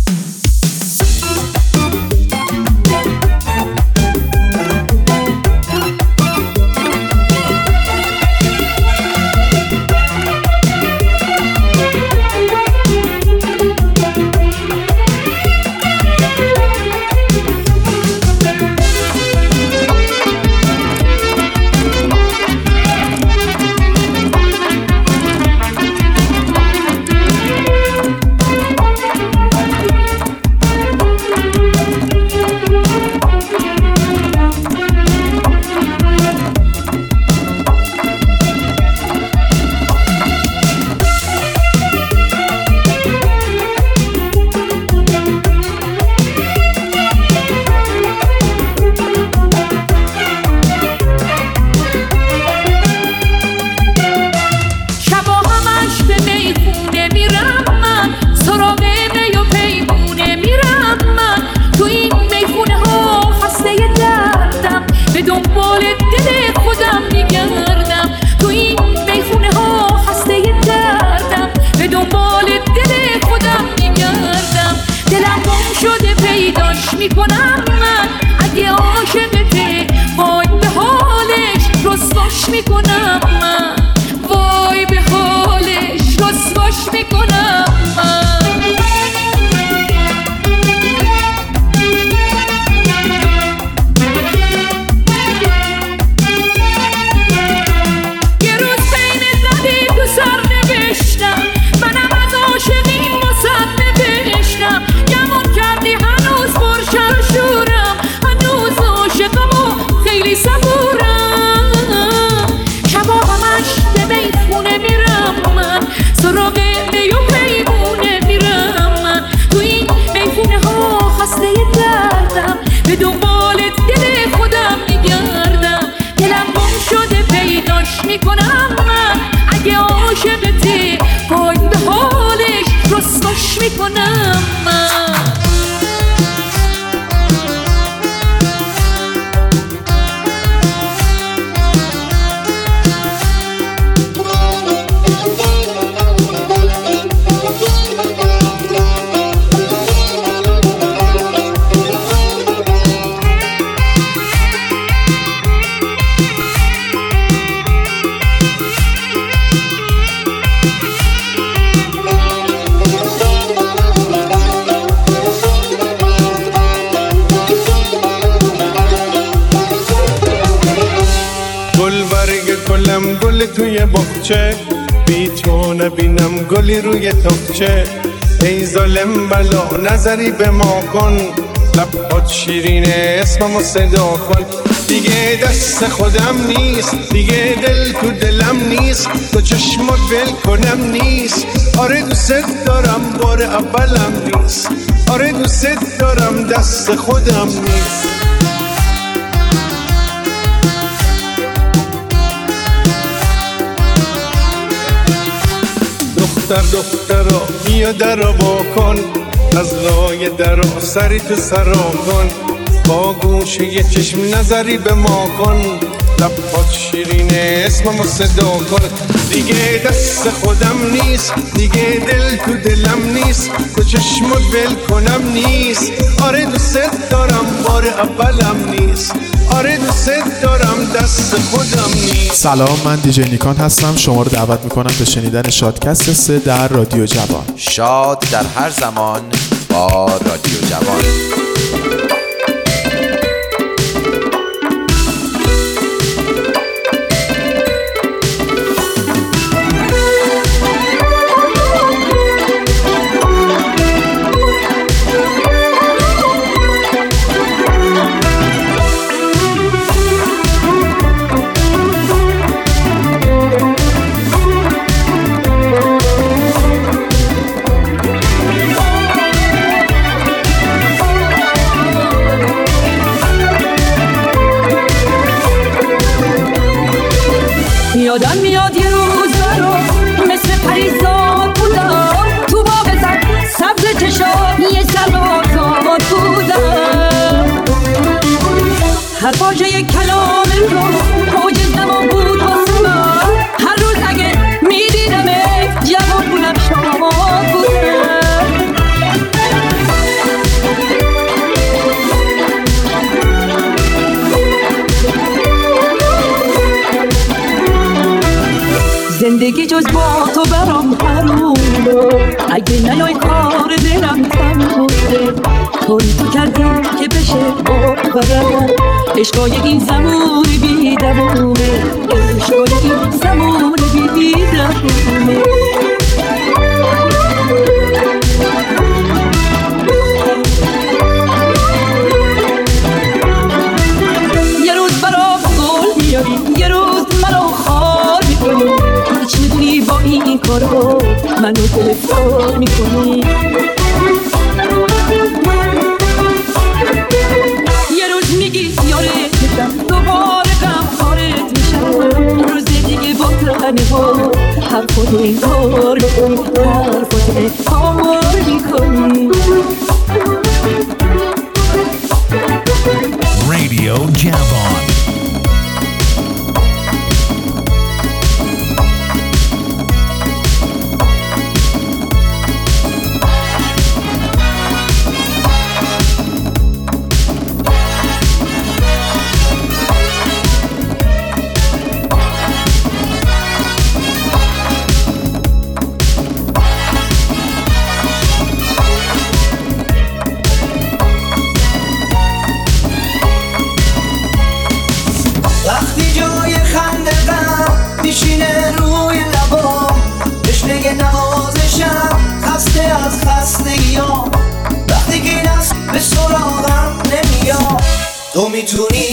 میکنم من اگه عاشقته، وای به حالش رسواش میکنم من، وای به حالش رسواش میکنم من. یه روز بین زدی تو سر نوشتم، منم از عاشقی واسد نوشتم، گمون کردی هنوز پرشر و شورم، هنوز عاشقم و خیلی صبورم. شبا همش به میخونه میرم من، سراغ می و پیمونه میرم من، تو این میخونه ها خسته دردم، به دنبال دل خودم میگردم، دلم گم شده پیداش میکنم من، اگه عاشقتی وای به حالش رسواش میکنم من. گل توی باغچه، بی تو نبینم گلی روی تاقچه، ای ظالم بلا نظری به ما کن، لبات شیرینه اسممو صدا کن، دیگه دست خودم نیست، دیگه دل تو دلم نیست، تو چشمات ول کنم نیست، آره دوست دارم بار اولم نیست، آره دوست دارم دست خودم نیست. دخترا بیا درو واکن، از لای درا سری تو سرا کن، با گوشه یه چشم نظری به ما کن، لبات شیرینه اسممو صدا کن، دیگه دست خودم نیست، دیگه دل تو دلم نیست، تو چشمات ول کنم نیست، آره دوست دارم بار اولم نیست، آره دوست دارم دست خودم نیست. سلام، من دیجی نیکان هستم. شما رو دعوت میکنم به شنیدن شادکست 3 در رادیو جوان. شاد در هر زمان با رادیو جوان. یادم میاد یه روزا رو مثل پریزاد بودم، تو باغ سبز چشام یه سربازاد بودم، هر واژه کلام رو موج زمان بود واسه من، هر روز اگه میدیدمت جوان بودم شاد بودم. جز با تو برام حرومه، اگه نیای کار دلم تمومه. طوری تو کردی که بشه باورم، عشقای این زمان بی دوامه، عشقای این زمان بی دوامه. یه روز برام گل میاری، یه روز منو خار میکنی، هیچ میدونی با این کارو منو گرفتار میکنی. یه روز میگی یارت میشم، دوباره غمخوارت میشم، روز دیگه با تنها حرفاتو انکار میکنی، حرفاتو انکار میکنی. Radio Javon. تو میتونی